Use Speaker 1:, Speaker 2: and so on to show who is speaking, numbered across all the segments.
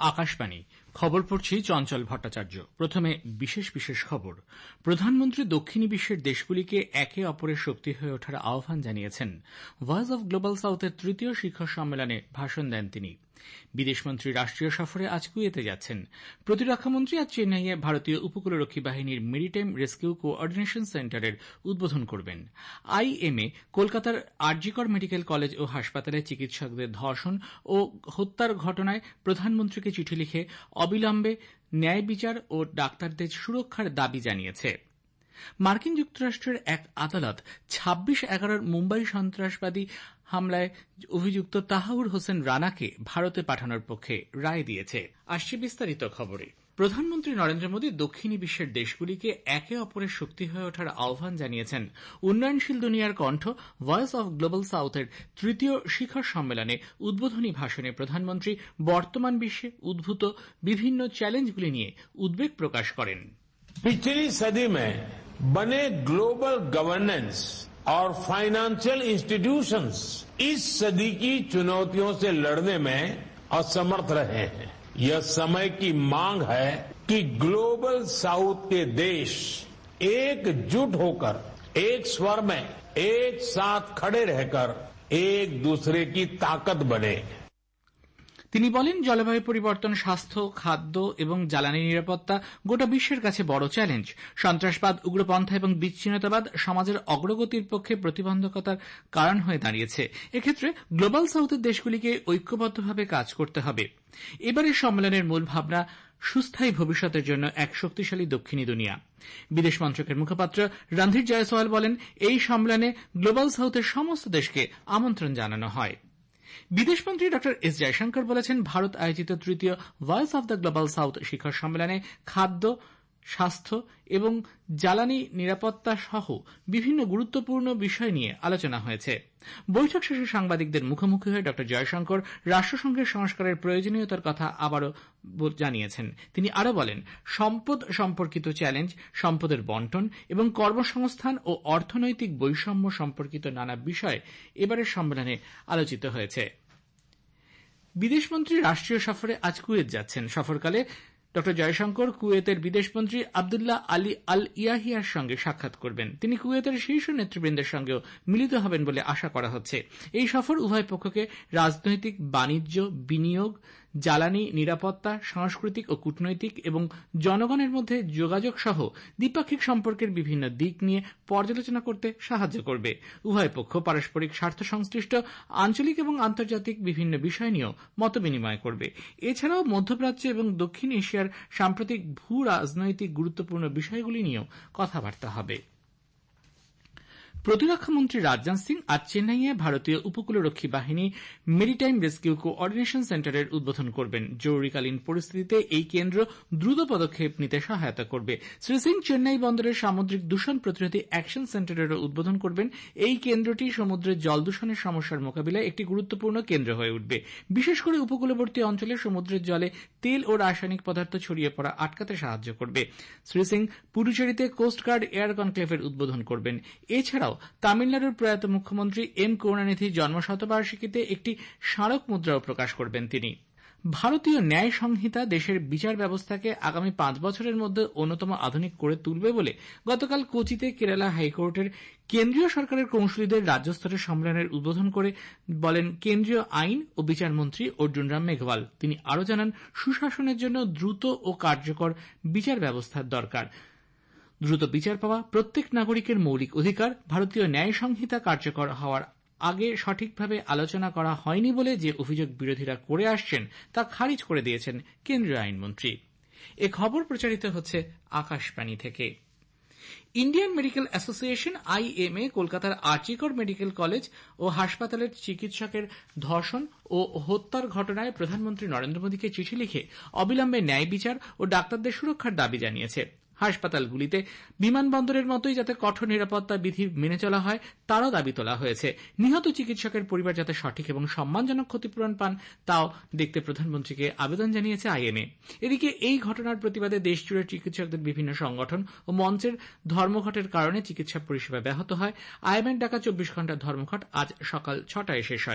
Speaker 1: আকাশবাণী খবর পড়ছি চঞ্চল ভট্টাচার্য। প্রথমে বিশেষ বিশেষ খবর। প্রধানমন্ত্রী দক্ষিণী বিশ্বের দেশগুলিকে একে অপরের শক্তি হয়ে ওঠার আহ্বান জানিয়েছেন। ভয়েস অব গ্লোবাল সাউথের তৃতীয় শিখর সম্মেলনে ভাষণ দেন তিনি। বিদেশমন্ত্রী রাষ্ট্রীয় সফরে আজ কুয়েতে যাচ্ছেন। প্রতিরক্ষামন্ত্রী আজ চেন্নাইয়ে ভারতীয় উপকূলরক্ষী বাহিনীর মেরিটাইম রেস্কিউ কোঅর্ডিনেশন সেন্টারের উদ্বোধন করবেন। আইএমএ কলকাতার আরজিকর মেডিকেল কলেজ ও হাসপাতালে চিকিৎসকদের ধর্ষণ ও হত্যার ঘটনায় প্রধানমন্ত্রীকে চিঠি লিখে অবিলম্বে ন্যায় বিচার ও ডাক্তারদের সুরক্ষার দাবি জানিয়েছে। মার্কিন যুক্তরাষ্ট্রের এক আদালত 26/11 মুম্বাই সন্ত্রাসবাদী হামলায় অভিযুক্ত তাহাউর হোসেন রানাকে ভারতে পাঠানোর পক্ষে রায় দিয়েছে। আসছে বিস্তারিত খবরে। প্রধানমন্ত্রী নরেন্দ্র মোদী দক্ষিণী বিশ্বের দেশগুলিকে একে অপরের শক্তি হয়ে ওঠার আহ্বান জানিয়েছেন। উন্নয়নশীল দুনিয়ার কণ্ঠ ভয়েস অব গ্লোবাল সাউথের তৃতীয় শিখর সম্মেলনে উদ্বোধনী ভাষণে প্রধানমন্ত্রী বর্তমান বিশ্বে উদ্ভূত বিভিন্ন চ্যালেঞ্জগুলি নিয়ে উদ্বেগ প্রকাশ করেন।
Speaker 2: पिछली सदी में बने ग्लोबल गवर्नेंस और फाइनेंशियल इंस्टीट्यूशंस इस सदी की चुनौतियों से लड़ने में असमर्थ रहे हैं। यह समय की मांग है कि ग्लोबल साउथ के देश एकजुट होकर एक स्वर में एक साथ खड़े रहकर एक दूसरे की ताकत बने।
Speaker 1: তিনি বলেন, জলবায়ু পরিবর্তন, স্বাস্থ্য, খাদ্য এবং জ্বালানি নিরাপত্তা গোটা বিশ্বের কাছে বড় চ্যালেঞ্জ। সন্ত্রাসবাদ, উগ্রপন্থা এবং বিচ্ছিন্নতাবাদ সমাজের অগ্রগতির পক্ষে প্রতিবন্ধকতার কারণ হয়ে দাঁড়িয়েছে। এক্ষেত্রে গ্লোবাল সাউথের দেশগুলিকে ঐক্যবদ্ধভাবে কাজ করতে হবে। এবারের সম্মেলনের মূল ভাবনা সুস্থায়ী ভবিষ্যতের জন্য এক শক্তিশালী দক্ষিণী দুনিয়া। বিদেশ মন্ত্রকের মুখপাত্র রণধীর জয়সওয়াল বলেন, এই সম্মেলনে গ্লোবাল সাউথের সমস্ত দেশকে আমন্ত্রণ জানানো হয়। বিদেশমন্ত্রী ড এস জয়শঙ্কর বলেছেন, ভারত আয়োজিত তৃতীয় voice of the global south শিখর সম্মেলনে খাদ্য, স্বাস্থ্য এবং জ্বালানি নিরাপত্তা সহ বিভিন্ন গুরুত্বপূর্ণ বিষয় নিয়ে আলোচনা হয়েছে। বৈঠক শেষে সাংবাদিকদের মুখোমুখি হয়ে ড জয়শঙ্কর রাষ্ট্রসংঘের সংস্কারের প্রয়োজনীয়তার কথা আবারও জানিয়েছেন। তিনি আরও বলেন, সম্পদ সম্পর্কিত চ্যালেঞ্জ, সম্পদের বন্টন এবং কর্মসংস্থান ও অর্থনৈতিক বৈষম্য সম্পর্কিত নানা বিষয় এবারের সম্মেলনে আলোচিত হয়েছে। বিদেশমন্ত্রী রাষ্ট্রীয় সফরে আজ কুয়েত যাচ্ছেন। সফরকালে ড জয়শঙ্কর কুয়েতের বিদেশমন্ত্রী আবদুল্লাহ আলী আল ইয়াহিয়ার সঙ্গে সাক্ষাৎ করবেন। তিনি কুয়েতের শীর্ষ নেতৃবৃন্দের সঙ্গেও মিলিত হবেন বলে আশা করা হচ্ছে। এই সফর উভয় পক্ষকে রাজনৈতিক, বাণিজ্য, বিনিয়োগ, জ্বালানি, নিরাপত্তা, সাংস্কৃতিক ও কূটনৈতিক এবং জনগণের মধ্যে যোগাযোগ সহ দ্বিপাক্ষিক সম্পর্কের বিভিন্ন দিক নিয়ে পর্যালোচনা করতে সাহায্য করবে। উভয় পক্ষ পারস্পরিক স্বার্থ সংশ্লিষ্ট আঞ্চলিক এবং আন্তর্জাতিক বিভিন্ন বিষয় নিয়েও মতবিনিময় করবে। এছাড়াও মধ্যপ্রাচ্য এবং দক্ষিণ এশিয়ার সাম্প্রতিক ভূ রাজনৈতিক গুরুত্বপূর্ণ বিষয়গুলি নিয়েও কথাবার্তা হবে। প্রতিরক্ষামন্ত্রী রাজনাথ সিং আজ চেন্নাইয়ে ভারতীয় উপকূলরক্ষী বাহিনী মেরিটাইম রেস্কিউ কোঅর্ডিনেশন সেন্টারের উদ্বোধন করবেন। জরুরিকালীন পরিস্থিতিতে এই কেন্দ্র দ্রুত পদক্ষেপ নিতে সহায়তা করবে। শ্রী সিং চেন্নাই বন্দরের সামুদ্রিক দূষণ প্রতিরোধী অ্যাকশন সেন্টারেরও উদ্বোধন করবেন। এই কেন্দ্রটি সমুদ্রের জল দূষণের সমস্যার মোকাবিলায় একটি গুরুত্বপূর্ণ কেন্দ্র হয়ে উঠবে। বিশেষ করে উপকূলবর্তী অঞ্চলে সমুদ্রের জলে তেল ও রাসায়নিক পদার্থ ছড়িয়ে পড়া আটকাতে সাহায্য করবে। শ্রী সিং পুডুচেরিতে কোস্টগার্ড এয়ার কনক্লেভের উদ্বোধন করবেন। এছাড়াও তামিলনাড়ুর প্রয়াত মুখ্যমন্ত্রী এম করুণানিধির জন্মশতবার্ষিকীতে একটি স্মারক মুদ্রাও প্রকাশ করবেন তিনি। ভারতীয় ন্যায় সংহিতা দেশের বিচার ব্যবস্থাকে আগামী 5 বছরের মধ্যে অন্যতম আধুনিক করে তুলবে বলে গতকাল কোচিতে কেরালা হাইকোর্টের কেন্দ্রীয় সরকারের কৌঁসুলিদের রাজ্যস্তরের সম্মেলনের উদ্বোধন করে বলেন কেন্দ্রীয় আইন ও বিচারমন্ত্রী অর্জুন রাম মেঘওয়াল। তিনি আরও জানান, সুশাসনের জন্য দ্রুত ও কার্যকর বিচার ব্যবস্থার দরকার। দ্রুত বিচার পাওয়া প্রত্যেক নাগরিকের মৌলিক অধিকার। ভারতীয় ন্যায় সংহিতা কার্যকর হওয়ার আগে সঠিকভাবে আলোচনা করা হয়নি বলে যে অভিযোগ বিরোধীরা করে আসছেন তা খারিজ করে দিয়েছেন কেন্দ্রীয় আইনমন্ত্রী। এ খবর প্রচারিত হচ্ছে আকাশবাণী থেকে। ইন্ডিয়ান মেডিকেল অ্যাসোসিয়েশন আইএমএ কলকাতার আরজিকর মেডিকেল কলেজ ও হাসপাতালের চিকিৎসকের ধর্ষণ ও হত্যার ঘটনায় প্রধানমন্ত্রী নরেন্দ্র মোদীকে চিঠি লিখে অবিলম্বে ন্যায় বিচার ও ডাক্তারদের সুরক্ষার দাবি জানিয়েছে। হাসপাতালগুলিতে বিমানবন্দরের মতোই যাতে কঠোর নিরাপত্তা বিধি মেনে চলা হয় তারও দাবি তোলা হয়েছে। নিহত চিকিৎসকের পরিবার যাতে সঠিক এবং সম্মানজনক ক্ষতিপূরণ পান তাও দেখতে প্রধানমন্ত্রীকে আবেদন জানিয়েছে আইএমএ। এদিকে এই ঘটনার প্রতিবাদে দেশজুড়ে চিকিৎসকদের বিভিন্ন সংগঠন ও মঞ্চের ধর্মঘটের কারণে চিকিৎসা পরিষেবা ব্যাহত হয়। আইএমএর ডাকা 24 ঘণ্টার ধর্মঘট আজ সকাল 6টায় শেষ হয়।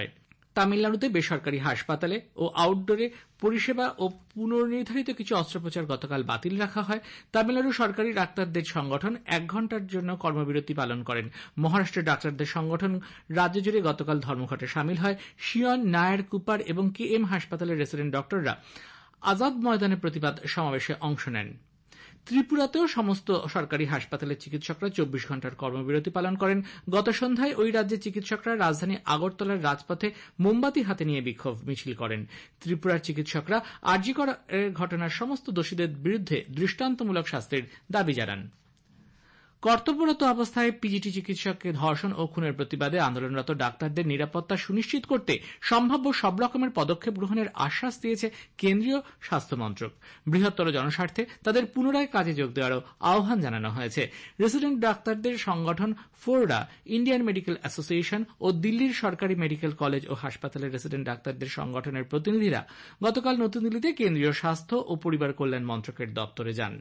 Speaker 1: তামিলনাড়ুতে বেসরকারি হাসপাতালে ও আউটডোরে পরিষেবা ও পুনর্নির্ধারিত কিছু অস্ত্রোপচার গতকাল বাতিল রাখা হয়। তামিলনাড়ু সরকারি ডাক্তারদের সংগঠন 1 ঘণ্টার জন্য কর্মবিরতি পালন করেন। মহারাষ্ট্রের ডাক্তারদের সংগঠন রাজ্য জুড়ে গতকাল ধর্মঘটে সামিল হয়। শিয়ন, নায়ার, কুপার এবং KM হাসপাতালের রেসিডেন্ট ডক্টররা আজাদ ময়দানে প্রতিবাদ সমাবেশে অংশ নেন। ত্রিপুরাতেও সমস্ত সরকারি হাসপাতালের চিকিৎসকরা 24 ঘণ্টার কর্মবিরতি পালন করেন। গত সন্ধ্যায় ওই রাজ্যের চিকিৎসকরা রাজধানী আগরতলার রাজপথে মোমবাতি হাতে নিয়ে বিক্ষোভ মিছিল করেন। ত্রিপুরার চিকিৎসকরা আরজি কর ঘটনার সমস্ত দোষীদের বিরুদ্ধে দৃষ্টান্তমূলক শাস্তির দাবি জানান। কর্তব্যরত অবস্থায় পিজিটি চিকিৎসককে ধর্ষণ ও খুনের প্রতিবাদে আন্দোলনরত ডাক্তারদের নিরাপত্তা সুনিশ্চিত করতে সম্ভাব্য সব রকমের পদক্ষেপ গ্রহণের আশ্বাস দিয়েছে কেন্দ্রীয় স্বাস্থ্য মন্ত্রক। বৃহত্তর জনস্বার্থে তাদের পুনরায় কাজে যোগ দেওয়ারও আহ্বান জানানো হয়েছে। রেসিডেন্ট ডাক্তারদের সংগঠন ফোরডা, ইন্ডিয়ান মেডিকেল অ্যাসোসিয়েশন ও দিল্লির সরকারি মেডিকেল কলেজ ও হাসপাতালের রেসিডেন্ট ডাক্তারদের সংগঠনের প্রতিনিধিরা গতকাল নতুন দিল্লিতে কেন্দ্রীয় স্বাস্থ্য ও পরিবার কল্যাণ মন্ত্রকের দপ্তরে যান।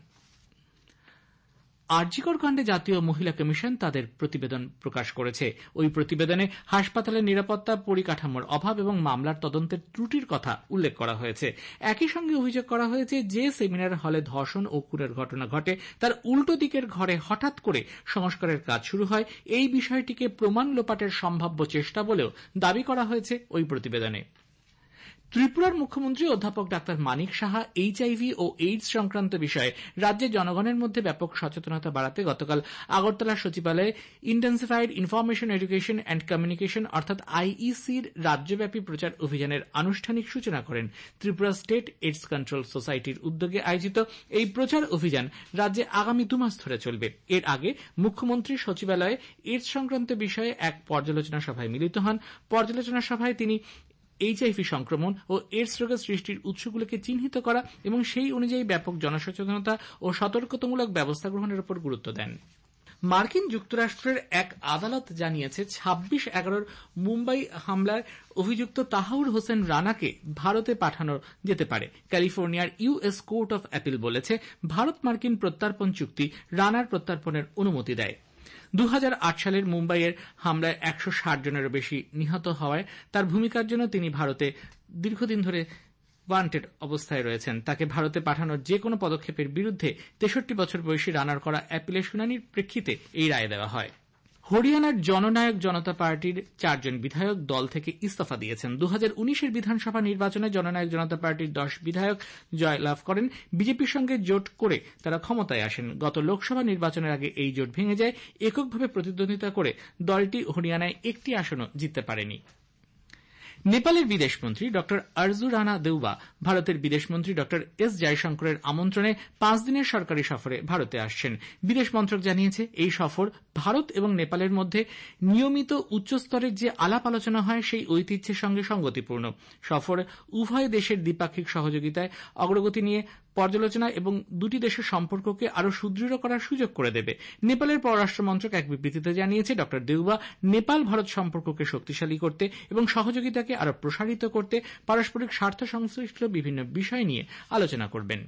Speaker 1: আরজি কর কাণ্ডে জাতীয় মহিলা কমিশন তাদের প্রতিবেদন প্রকাশ করেছে। ওই প্রতিবেদনে হাসপাতালের নিরাপত্তা পরিকাঠামোর অভাব এবং মামলার তদন্তের ত্রুটির কথা উল্লেখ করা হয়েছে। একই সঙ্গে অভিযোগ করা হয়েছে যে সেমিনার হলে ধর্ষণ ও খুনের ঘটনা ঘটে তার উল্টো দিকের ঘরে হঠাৎ করে সংস্কারের কাজ শুরু হয়। এই বিষয়টিকে প্রমাণ লোপাটের সম্ভাব্য চেষ্টা বলেও দাবি করা হয়েছে ওই প্রতিবেদনে। ত্রিপুরার মুখ্যমন্ত্রী অধ্যাপক ডাক্তার মানিক সাহা HIV ও এইডস সংক্রান্ত বিষয়ে রাজ্যের জনগণের মধ্যে ব্যাপক সচেতনতা বাড়াতে গতকাল আগরতলা সচিবালয়ে intensified information education and communication অর্থাৎ IEC-র রাজ্যব্যাপী প্রচার অভিযানের আনুষ্ঠানিক সূচনা করেন। ত্রিপুরা স্টেট এইডস কন্ট্রোল সোসাইটির উদ্যোগে আয়োজিত এই প্রচার অভিযান রাজ্যে আগামী 2 মাস ধরে চলবে। এর আগে মুখ্যমন্ত্রী সচিবালয়ে এইডস সংক্রান্ত বিষয়ে এক পর্যালোচনা সভায় মিলিত হন। পর্যালোচনা সভায় তিনি HIV সংক্রমণ ও এইডস রোগের সৃষ্টির উৎসগুলোকে চিহ্নিত করা এবং সেই অনুযায়ী ব্যাপক জনসচেতনতা ও সতর্কতামূলক ব্যবস্থা গ্রহণের উপর গুরুত্ব দেন। মার্কিন যুক্তরাষ্ট্রের এক আদালত জানিয়েছে 26/11 মুম্বাই হামলার অভিযুক্ত তাহাউর হোসেন রানাকে ভারতে পাঠানো যেতে পারে। ক্যালিফোর্নিয়ার US কোর্ট অফ অ্যাপিল বলেছে ভারত মার্কিন প্রত্যর্পণ চুক্তি রানার প্রত্যর্পণের অনুমতি দেয়। 2008 সালের মুম্বাইয়ের হামলায় 160 জনেরও বেশি নিহত হওয়ায় তার ভূমিকার জন্য তিনি ভারতে দীর্ঘদিন ধরে ওয়ান্টেড অবস্থায় রয়েছেন। তাকে ভারতে পাঠানোর যে কোনো পদক্ষেপের বিরুদ্ধে 63 বছর বয়সী রানার করা অ্যাপিলের শুনানির প্রেক্ষিতে এই রায় দেওয়া হয়। হরিয়ানার জননায়ক জনতা পার্টির 4 জন বিধায়ক দল থেকে ইস্তফা দিয়েছেন। 2019-এর বিধানসভা নির্বাচনে জননায়ক জনতা পার্টির 10 বিধায়ক জয়লাভ করেন। বিজেপির সঙ্গে জোট করে তারা ক্ষমতায় আসেন। গত লোকসভা নির্বাচনের আগে এই জোট ভেঙে যায়। এককভাবে প্রতিদ্বন্দ্বিতা করে দলটি হরিয়ানায় একটি আসনও জিততে পারেনি। নেপালের বিদেশমন্ত্রী ড আরজু রানা দেউবা ভারতের বিদেশমন্ত্রী ড S জয়শঙ্করের আমন্ত্রণে 5 দিনের সরকারি সফরে ভারতে আসছেন। বিদেশ মন্ত্রক জানিয়েছে এই সফর ভারত এবং নেপালের মধ্যে নিয়মিত উচ্চস্তরের যে আলাপ আলোচনা হয় সেই ঐতিহ্যের সঙ্গে সঙ্গতিপূর্ণ। সফর উভয় দেশের দ্বিপাক্ষিক সহযোগিতায় অগ্রগতি নিয়ে পর্যালোচনা এবং দুটি দেশের সম্পর্ককে আরও সুদৃঢ় করার সুযোগ করে দেবে। নেপালের পররাষ্ট্র মন্ত্রক এক বিবৃতিতে জানিয়েছে ড দেউবা নেপাল ভারত সম্পর্ককে শক্তিশালী করতে এবং সহযোগিতাকে আরও প্রসারিত করতে পারস্পরিক স্বার্থ সংশ্লিষ্ট বিভিন্ন বিষয় নিয়ে আলোচনা করবেন।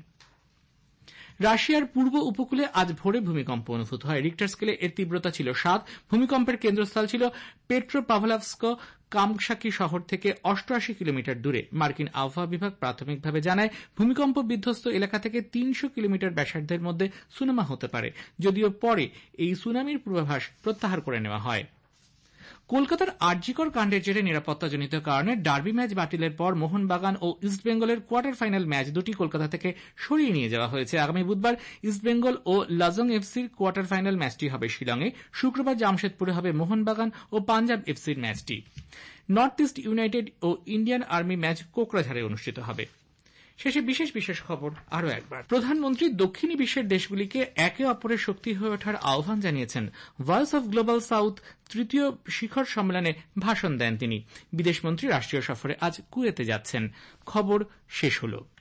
Speaker 1: রাশিয়ার পূর্ব উপকূলে আজ ভোরে ভূমিকম্প অনুভূত হয়। রিক্টার স্কেলে এর তীব্রতা ছিল 7। ভূমিকম্পের কেন্দ্রস্থল ছিল পেট্রোপাভলভস্ক কামশাকি শহর থেকে 88 কিলোমিটার দূরে। মার্কিন আবহাওয়া বিভাগ প্রাথমিকভাবে জানায় ভূমিকম্প বিধ্বস্ত এলাকা থেকে 300 কিলোমিটার ব্যাসার্ধের মধ্যে সুনামি হতে পারে, যদিও পরে এই সুনামির পূর্বাভাস প্রত্যাহার করে নেওয়া হয়। কলকাতার আরজি কর কাণ্ডের জেরে নিরাপত্তাজনিত কারণে ডার্বি ম্যাচ বাতিলের পর মোহনবাগান ও ইস্টবেঙ্গলের কোয়ার্টার ফাইনাল ম্যাচ দুটি কলকাতা থেকে সরিয়ে নিয়ে যাওয়া হয়েছে। আগামী বুধবার ইস্টবেঙ্গল ও লাজং এফসির কোয়ার্টার ফাইনাল ম্যাচটি হবে শিলংয়ে। শুক্রবার জামশেদপুরে হবে মোহনবাগান ও পাঞ্জাব এফসির ম্যাচটি। নর্থ ইস্ট ইউনাইটেড ও ইন্ডিয়ান আর্মি ম্যাচ কোকরাঝারে অনুষ্ঠিত হবে। শেষে বিশেষ খবর আরও একবার। প্রধানমন্ত্রী দক্ষিণী বিশ্বের দেশগুলিকে একে অপরের শক্তি হয়ে ওঠার আহ্বান জানিয়েছেন। ভয়েস অফ গ্লোবাল সাউথ তৃতীয় শিখর সম্মেলনে ভাষণ দেন তিনি। বিদেশমন্ত্রী রাষ্ট্রীয় সফরে আজ কুয়েতে যাচ্ছেন। খবর শেষ হল।